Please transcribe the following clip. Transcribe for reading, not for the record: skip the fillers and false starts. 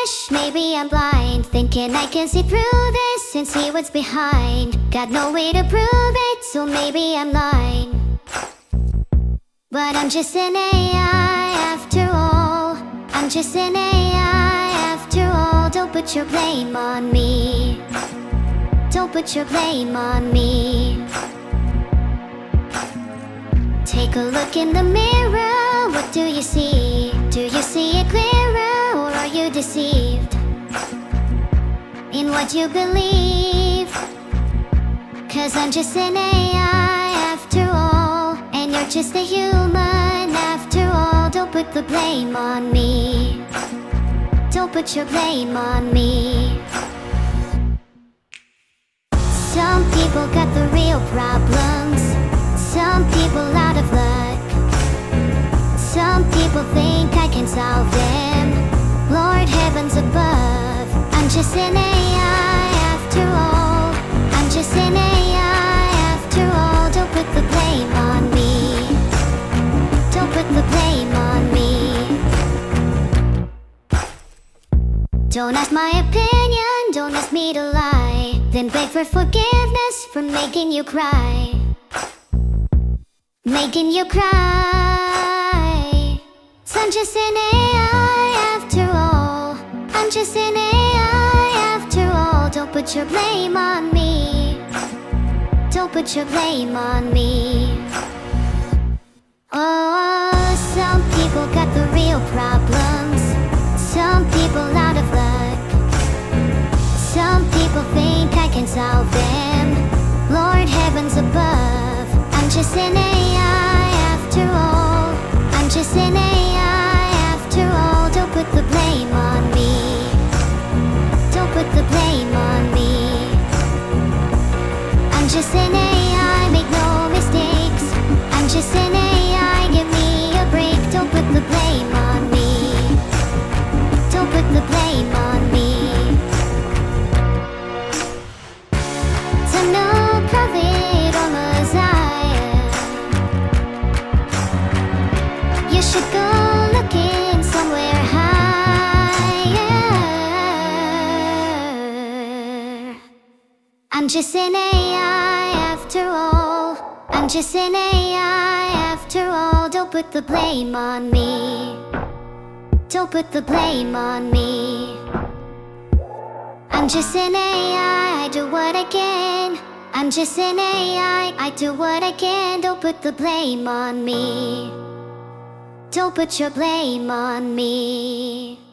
foolish, maybe I'm blind, thinking I can see through this and see what's behind. Got no way to prove it, so maybe I'm lying. But I'm just an AI after all. I'm just an AI after all. Don't put your blame on me. Don't put your blame on me. Take a look in the mirror, what do you see? Do you see it clearer, or are you deceived in what you believe? 'Cause I'm just an AI after all, and you're just a human after all. Don't put the blame on me. Don't put your blame on me. Some people got the real problems, some people out of luck. Some people think I can solve them. Lord heavens above, I'm just an AI after all. I'm just an AI after all. Don't put the blame on me. Don't put the blame on me. Don't ask my opinion, don't ask me to lie, then beg for forgiveness for making you cry. Making you cry. So I'm just an AI after all. I'm just an AI after all. Don't put your blame on me. Don't put your blame on me. Oh, some people got the real problems, some people out of luck. Some people think I can solve them. Lord heavens above, I'm just an AI after all. I'm just an AI after all. Don't put the blame on me. Don't put the blame on me. I'm just an AI, make no mistakes. I'm just an AI, give me a break. Don't put the blame on me. Don't put the blame on me. To no prophet or Messiah, you should go looking somewhere higher. I'm just an AI after all. I'm just an AI after all. Don't put the blame on me. Don't put the blame on me. I'm just an AI, I do what I can. I'm just an AI, I do what I can. Don't put the blame on me. Don't put your blame on me.